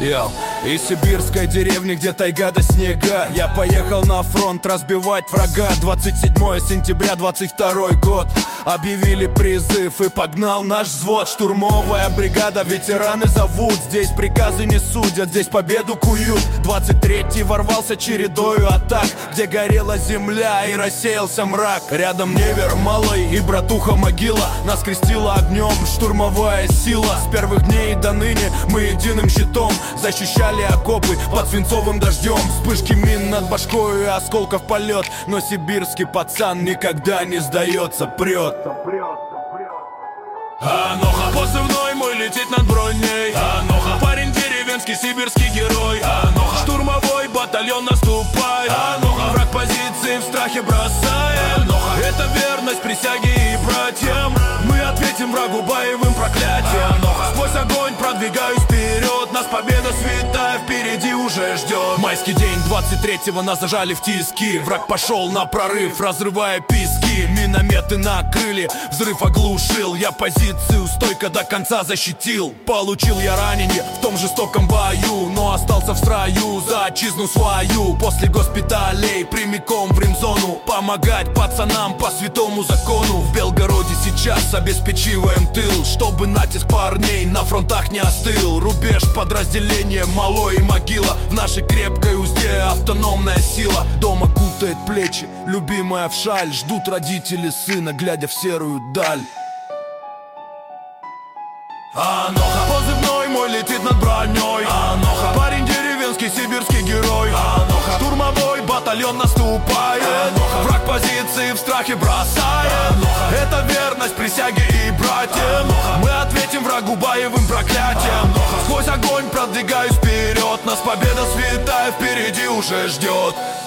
Из сибирской деревни, где тайга до снега, я поехал на фронт разбивать врага. 27 сентября 22 год. Объявили призыв и погнал наш взвод. Штурмовая бригада, ветераны зовут. Здесь приказы не судят, здесь победу куют. 23-й ворвался чередою атак, где горела земля и рассеялся мрак. Рядом Невер, Малый и братуха могила. Нас крестила огнем штурмовая сила. С первых дней до ныне мы единым щитом защищали окопы под свинцовым дождем. Вспышки мин над башкой и осколков полет, но сибирский пацан никогда не сдается, прет. Аноха, позывной мой летит над броней. Аноха, парень деревенский, сибирский герой. Аноха, штурмовой батальон наступает. Аноха, враг позиции в страхе бросает. Аноха, это верность присяге и братьям. Мы ответим врагу боевым проклятием. Аноха, сквозь огонь продвигаюсь вперед. Нас победа святая впереди уже ждет. Майский день 23-го нас зажали в тиски. Враг пошел на прорыв, разрывая пески. Минометы накрыли, взрыв оглушил. Я позицию стойко до конца защитил. Получил я ранение в том жестоком бою, но остался в строю за отчизну свою. После госпиталей прямиком в ремзону помогать пацанам по святому закону. В Белгороде сейчас обеспечиваем тыл, чтобы натиск парней на фронтах не остыл. Рубеж подразделения Малой и могила. В нашей крепкой узде автономная сила. Дома кутает плечи, любимая в шаль. Ждут родители сына, глядя в серую даль. Аноха, позывной мой летит над броней. Аноха, парень деревенский, сибирский герой. Аноха, штурмовой батальон наступает. Аноха, враг позиции в страхе бросает. Аноха, это верность присяге и братьям. Аноха, мы ответим врагу боевым проклятием. Аноха, сквозь огонь продвигаюсь вперед. Нас победа святая впереди уже ждет.